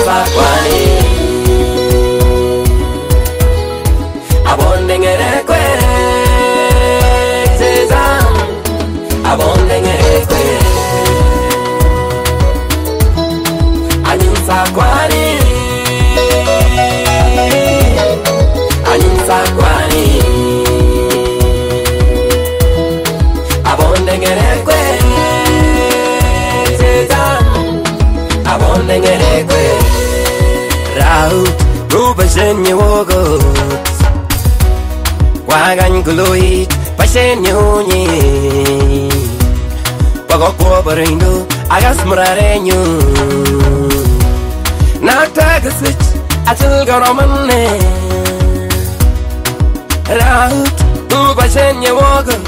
sakwani abonde ngerekwe tezam abonde ngerekwe anin sakwani abonde ngerekwe tezam abonde ngerekwe rau rubashenye wogot wagan guluit pashenye unyi pagokwo barindo agas murarenyu naktagasich atil garamane raut rubashenye wogot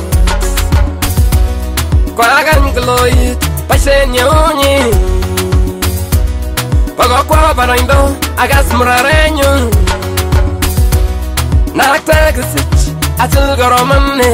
wagan guluit pashenye unyi pagokwo barindo agas murarenyu naktagasich atil garamane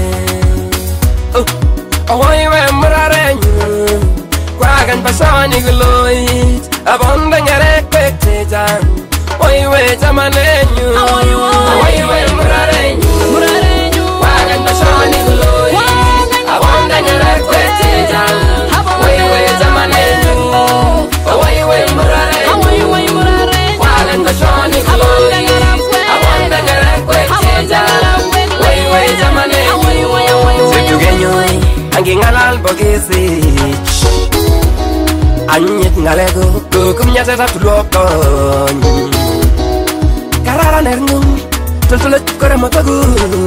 oy we murarenyu kwagan pasani gloit abonde ngerekwe tejan oy we jamanenyu oy we murarenyu kwagan pasani gloit abonde ngerekwe tejan oy we jamanenyu oy we murarenyu kwagan pasani gloit abonde ngerekwe tejan oy we jamanenyu setugenyo angingalal bogesich anyit ngalego kumnyatata tulokon kararan ernum tultulut kore motagu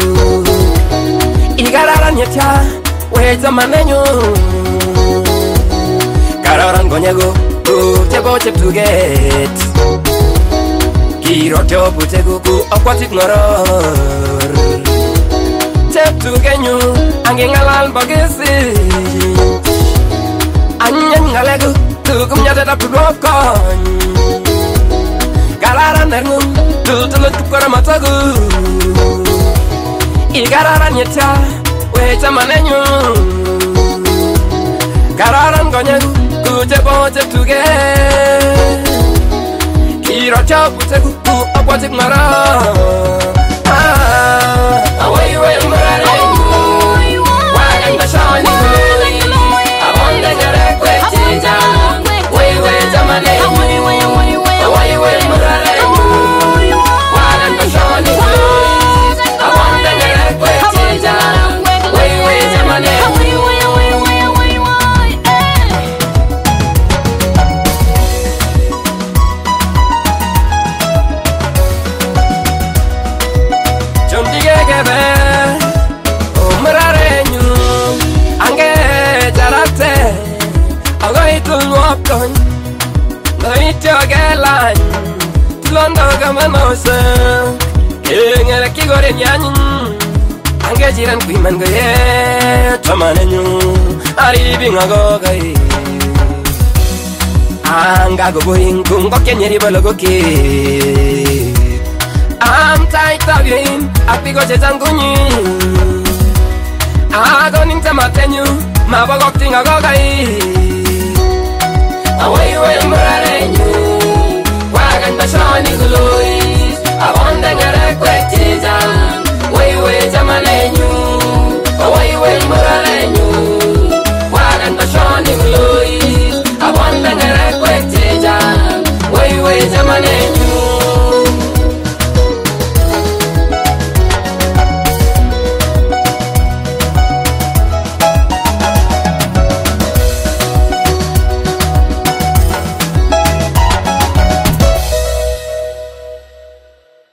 igararan yetya we zamanenyo kararan gonyego tebo cheptuget kirotyo putegu ku akwatit ngoror cheptugenyu angingalal bogesich anyit ngalego kumnyatata tulokon kararan ernum tultulut kore motagu igararan yetya we zamanenyo kararan gonyegu kutebo cheptuget kirotyo putegu ku akwatit ngoror away we murarenyu wagan bashani abonde ngerekwe tejan way we zamanenyu away we murarenyu wagan bashani abonde ngerekwe tejan way we zamanenyu Kon noityo gelan tulondo gamanose ngere kigore nyanyin ange jiran kuiman goye tamanenyu ari bingago gai anga go boing kungo kenyeri bologoke am taitabin apigo jetangunyi agonin tamatenyu mabogok tingago gai away we murarenyu wagan bashani gluis abonde ngerekwe tejan way we zamanenyu